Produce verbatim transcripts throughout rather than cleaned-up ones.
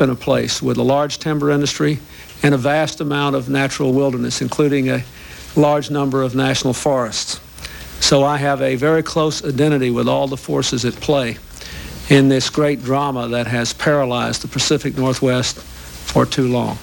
up in a place with a large timber industry and a vast amount of natural wilderness, including a large number of national forests. So I have a very close identity with all the forces at play in this great drama that has paralyzed the Pacific Northwest for too long.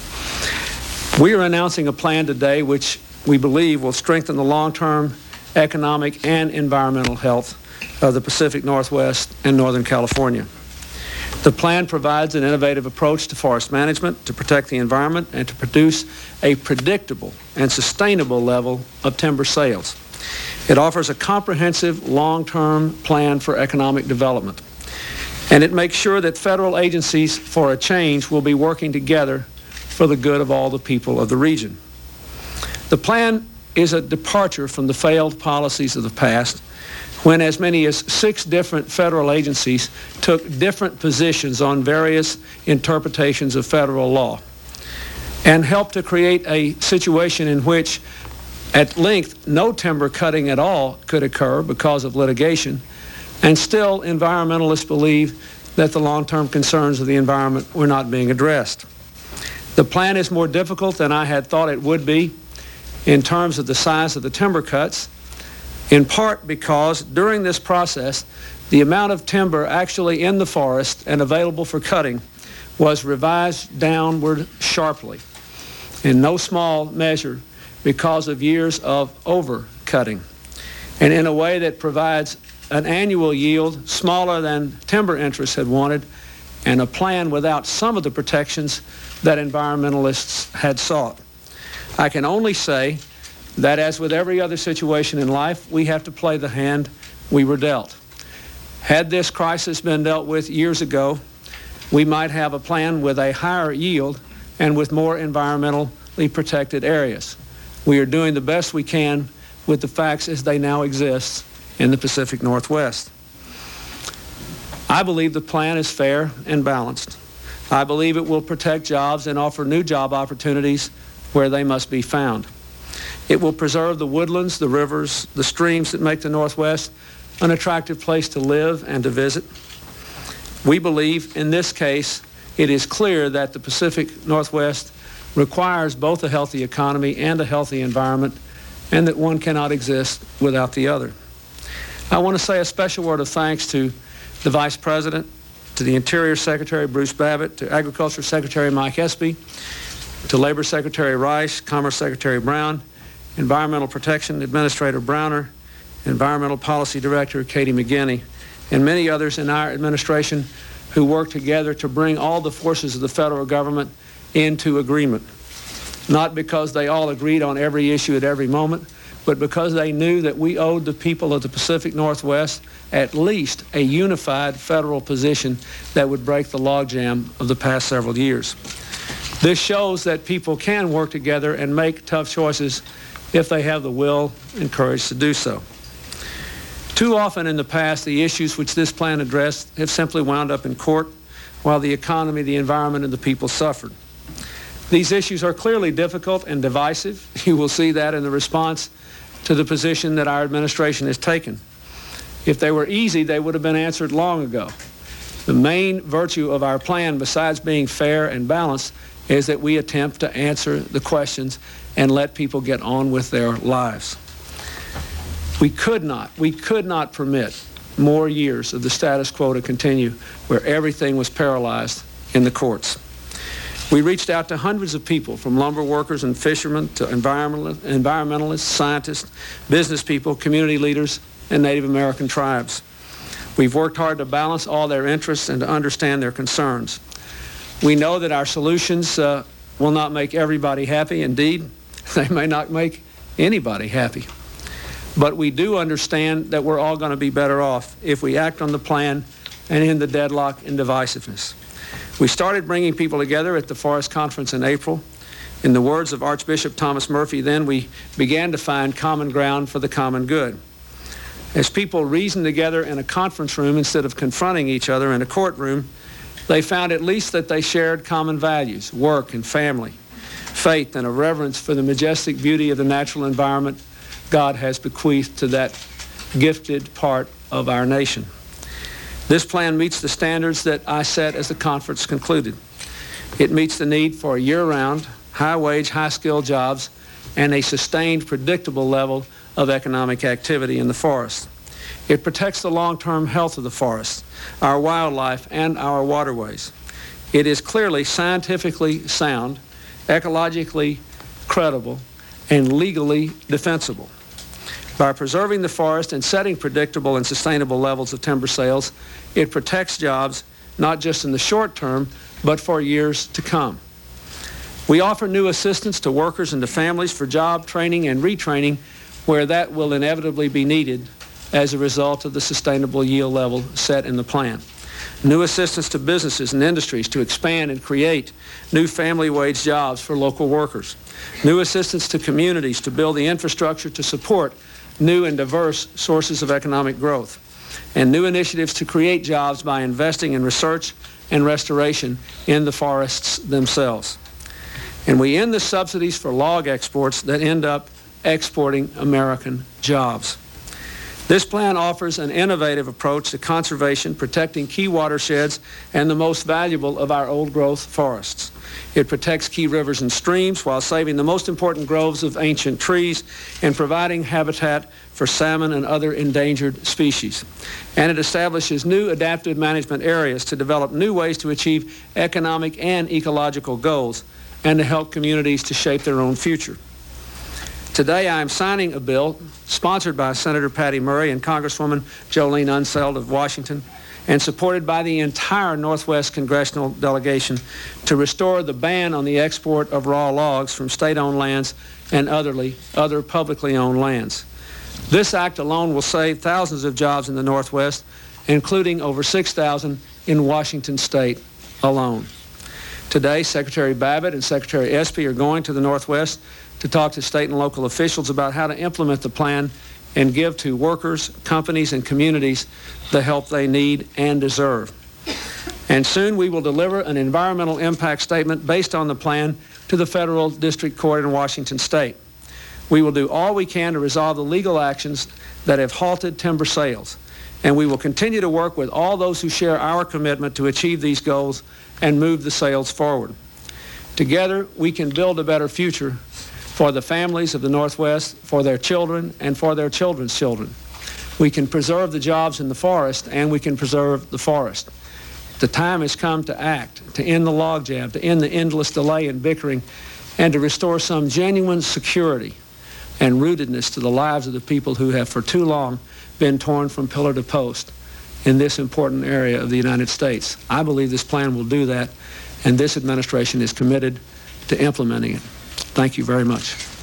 We are announcing a plan today which we believe will strengthen the long-term economic and environmental health of the Pacific Northwest and Northern California. The plan provides an innovative approach to forest management to protect the environment and to produce a predictable and sustainable level of timber sales. It offers a comprehensive long-term plan for economic development, and it makes sure that federal agencies for a change will be working together for the good of all the people of the region. The plan is a departure from the failed policies of the past, when as many as six different federal agencies took different positions on various interpretations of federal law, and helped to create a situation in which at length no timber cutting at all could occur because of litigation, and still environmentalists believe that the long-term concerns of the environment were not being addressed. The plan is more difficult than I had thought it would be in terms of the size of the timber cuts, in part because during this process, the amount of timber actually in the forest and available for cutting was revised downward sharply, in no small measure because of years of over-cutting, and in a way that provides an annual yield smaller than timber interests had wanted, and a plan without some of the protections that environmentalists had sought. I can only say that as with every other situation in life, we have to play the hand we were dealt. Had this crisis been dealt with years ago, we might have a plan with a higher yield and with more environmentally protected areas. We are doing the best we can with the facts as they now exist in the Pacific Northwest. I believe the plan is fair and balanced. I believe it will protect jobs and offer new job opportunities where they must be found. It will preserve the woodlands, the rivers, the streams that make the Northwest an attractive place to live and to visit. We believe in this case it is clear that the Pacific Northwest requires both a healthy economy and a healthy environment, and that one cannot exist without the other. I want to say a special word of thanks to the Vice President, to the Interior Secretary Bruce Babbitt, to Agriculture Secretary Mike Espy, to Labor Secretary Rice, Commerce Secretary Brown, Environmental Protection Administrator Browner, Environmental Policy Director Katie McGinney, and many others in our administration who worked together to bring all the forces of the federal government into agreement. Not because they all agreed on every issue at every moment, but because they knew that we owed the people of the Pacific Northwest at least a unified federal position that would break the logjam of the past several years. This shows that people can work together and make tough choices if they have the will and courage to do so. Too often in the past, the issues which this plan addressed have simply wound up in court while the economy, the environment, and the people suffered. These issues are clearly difficult and divisive. You will see that in the response to the position that our administration has taken. If they were easy, they would have been answered long ago. The main virtue of our plan, besides being fair and balanced, is that we attempt to answer the questions and let people get on with their lives. We could not, we could not permit more years of the status quo to continue where everything was paralyzed in the courts. We reached out to hundreds of people, from lumber workers and fishermen to environmentalists, environmentalists, scientists, business people, community leaders, and Native American tribes. We've worked hard to balance all their interests and to understand their concerns. We know that our solutions uh, will not make everybody happy. Indeed, they may not make anybody happy. But we do understand that we're all going to be better off if we act on the plan and end the deadlock and divisiveness. We started bringing people together at the Forest Conference in April. In the words of Archbishop Thomas Murphy, then we began to find common ground for the common good. As people reasoned together in a conference room instead of confronting each other in a courtroom, they found at least that they shared common values, work and family, faith, and a reverence for the majestic beauty of the natural environment God has bequeathed to that gifted part of our nation. This plan meets the standards that I set as the conference concluded. It meets the need for year-round, high-wage, high-skilled jobs and a sustained, predictable level of economic activity in the forest. It protects the long-term health of the forest, our wildlife, and our waterways. It is clearly scientifically sound, ecologically credible, and legally defensible. By preserving the forest and setting predictable and sustainable levels of timber sales, it protects jobs not just in the short term, but for years to come. We offer new assistance to workers and to families for job training and retraining where that will inevitably be needed as a result of the sustainable yield level set in the plan. New assistance to businesses and industries to expand and create new family wage jobs for local workers. New assistance to communities to build the infrastructure to support new and diverse sources of economic growth. And new initiatives to create jobs by investing in research and restoration in the forests themselves. And we end the subsidies for log exports that end up exporting American jobs. This plan offers an innovative approach to conservation, protecting key watersheds and the most valuable of our old-growth forests. It protects key rivers and streams while saving the most important groves of ancient trees and providing habitat for salmon and other endangered species. And it establishes new adaptive management areas to develop new ways to achieve economic and ecological goals and to help communities to shape their own future. Today I am signing a bill sponsored by Senator Patty Murray and Congresswoman Jolene Unseld of Washington and supported by the entire Northwest Congressional delegation to restore the ban on the export of raw logs from state-owned lands and otherly, other publicly owned lands. This act alone will save thousands of jobs in the Northwest, including over six thousand in Washington State alone. Today, Secretary Babbitt and Secretary Espy are going to the Northwest to talk to state and local officials about how to implement the plan and give to workers, companies, and communities the help they need and deserve. And soon we will deliver an environmental impact statement based on the plan to the Federal District Court in Washington State. We will do all we can to resolve the legal actions that have halted timber sales, and we will continue to work with all those who share our commitment to achieve these goals and move the sales forward. Together, we can build a better future for the families of the Northwest, for their children, and for their children's children. We can preserve the jobs in the forest, and we can preserve the forest. The time has come to act, to end the logjam, to end the endless delay and bickering, and to restore some genuine security and rootedness to the lives of the people who have for too long been torn from pillar to post in this important area of the United States. I believe this plan will do that, and this administration is committed to implementing it. Thank you very much.